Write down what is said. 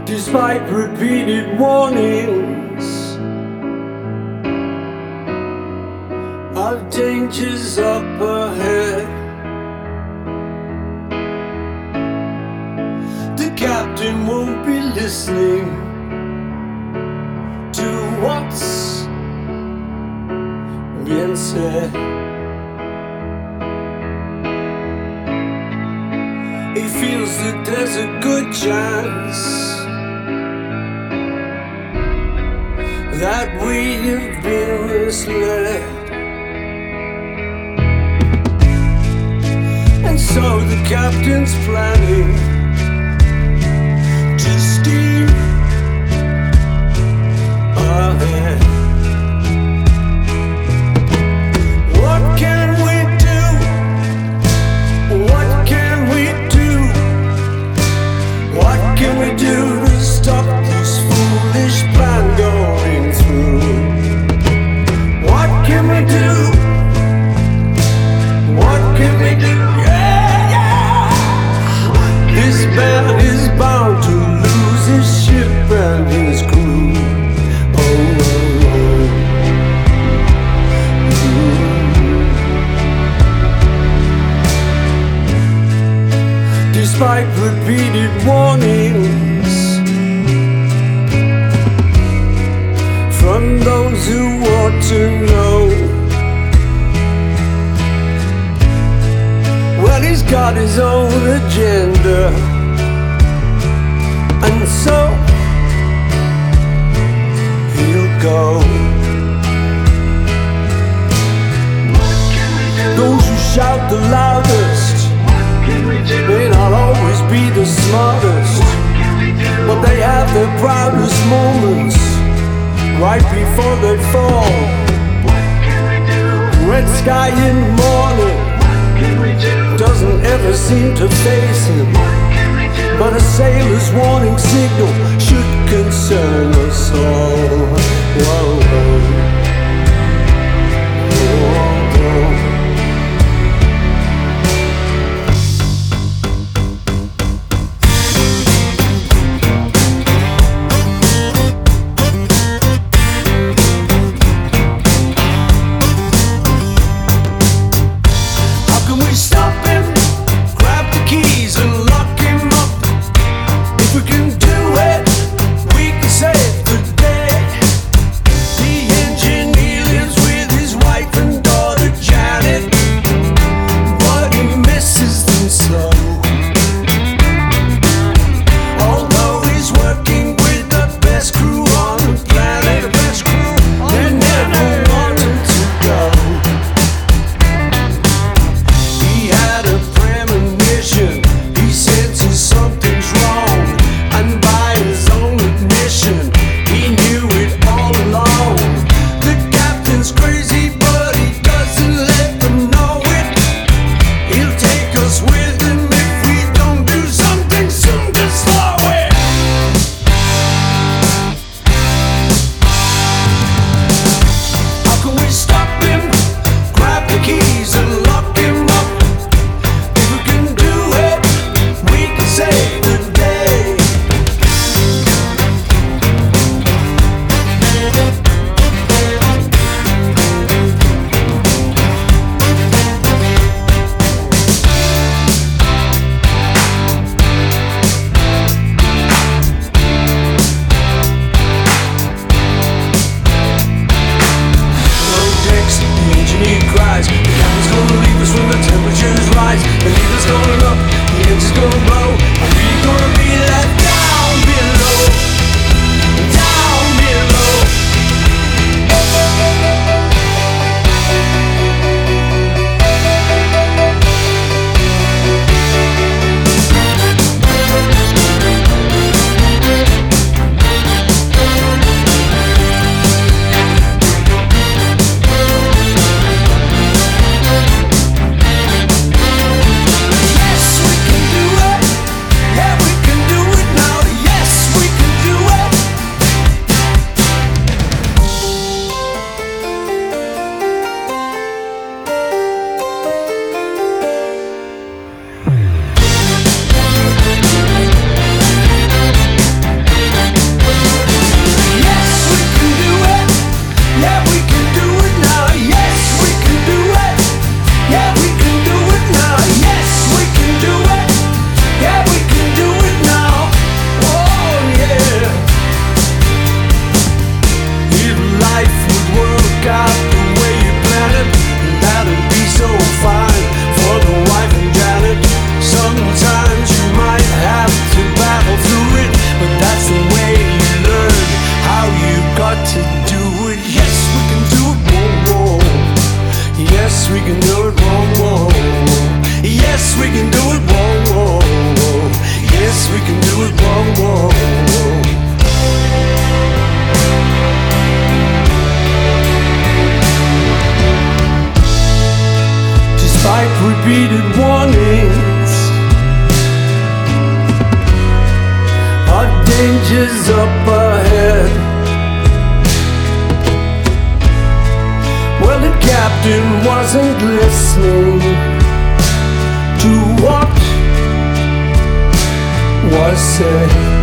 Despite repeated warnings of dangers up ahead, the captain won't be listening to what's being said. He feels that there's a good chance that we have been misled, and so the captain's planning to steam ahead. What can we do? What can we do? What can we do to stop this foolish plan going through? What can we do? What can we do? Yeah, yeah. This man is bound to lose his ship and his crew. Oh, oh, oh. Despite repeated warnings from those who want to know, well, he's got his own agenda, and so he'll go. Those who shout the loudest may not always be the smartest, but they have their proudest moments right before they fall. Red sky in the morning doesn't ever seem to face him, but a sailor's warning signal should concern us all. Whoa, whoa. Engine whoa. Despite repeated warnings, our dangers up ahead. Well, the captain wasn't listening to what was said.